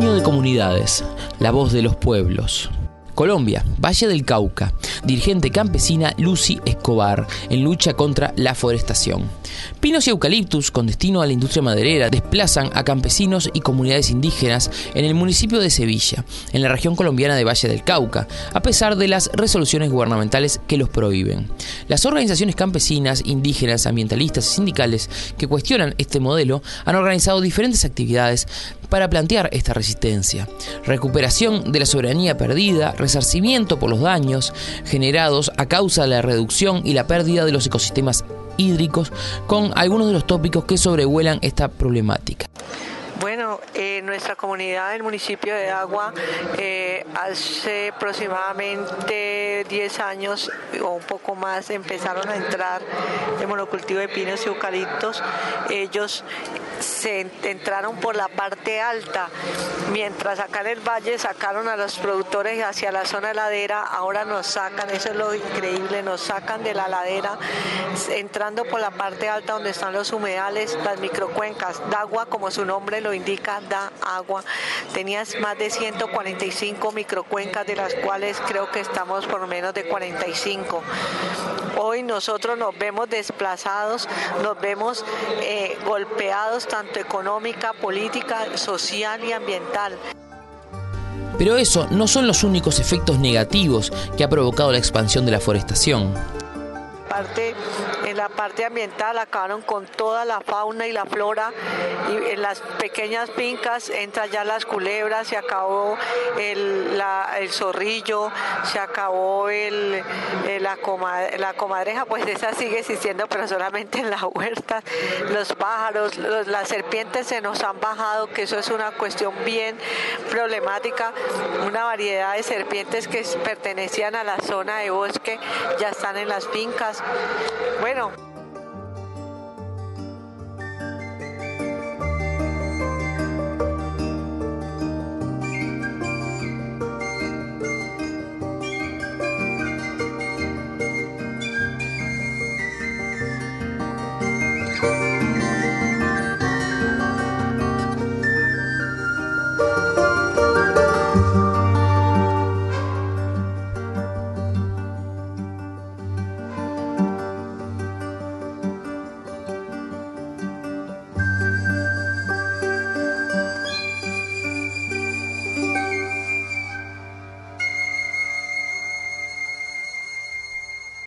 Testimonio de comunidades, la voz de los pueblos. Colombia, Valle del Cauca, dirigente campesina Lucy Escobar en lucha contra la forestación. Pinos y eucaliptus con destino a la industria maderera desplazan a campesinos y comunidades indígenas en el municipio de Sevilla, en la región colombiana de Valle del Cauca, a pesar de las resoluciones gubernamentales que los prohíben. Las organizaciones campesinas, indígenas, ambientalistas y sindicales que cuestionan este modelo han organizado diferentes actividades para plantear esta resistencia: recuperación de la soberanía perdida, resarcimiento por los daños generados a causa de la reducción y la pérdida de los ecosistemas hídricos, con algunos de los tópicos que sobrevuelan esta problemática. Bueno, nuestra comunidad, el municipio de Agua, hace aproximadamente 10 años o un poco más empezaron a entrar en monocultivo de pinos y eucaliptos. Ellos se entraron por la parte alta, mientras acá en el valle sacaron a los productores hacia la zona ladera. Ahora nos sacan, eso es lo increíble, nos sacan de la ladera, entrando por la parte alta donde están los humedales, las microcuencas. Dagua, como su nombre lo indica, da agua. Tenías más de 145 microcuencas, de las cuales creo que estamos por menos de 45. Hoy nosotros nos vemos desplazados, nos vemos golpeados tanto económica, política, social y ambiental. Pero eso no son los únicos efectos negativos que ha provocado la expansión de la forestación. En la parte ambiental acabaron con toda la fauna y la flora, y en las pequeñas fincas entran ya las culebras, se acabó el zorrillo, se acabó la comadreja, pues esa sigue existiendo pero solamente en las huertas. Los pájaros, las serpientes se nos han bajado, que eso es una cuestión bien problemática. Una variedad de serpientes que pertenecían a la zona de bosque ya están en las fincas. Bueno,